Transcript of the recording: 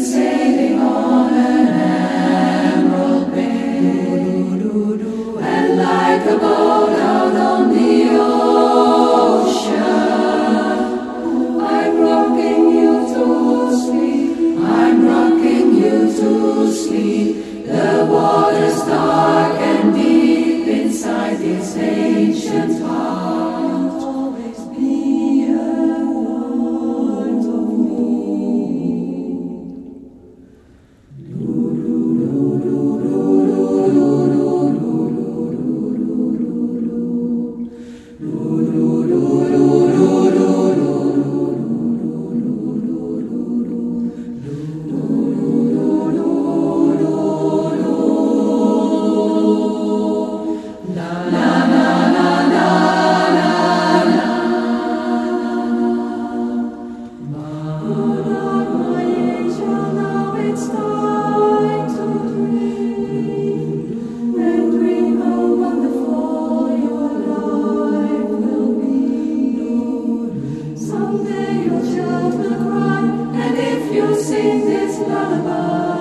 sailing on an emerald bay, and like a boat out on the ocean, I'm rocking you to sleep, I'm rocking you to sleep. The water's dark and deep inside this ancient heart. Always be a part of me. It's time to dream and dream how wonderful your life will be. Someday your child will cry, and if you sing this lullaby,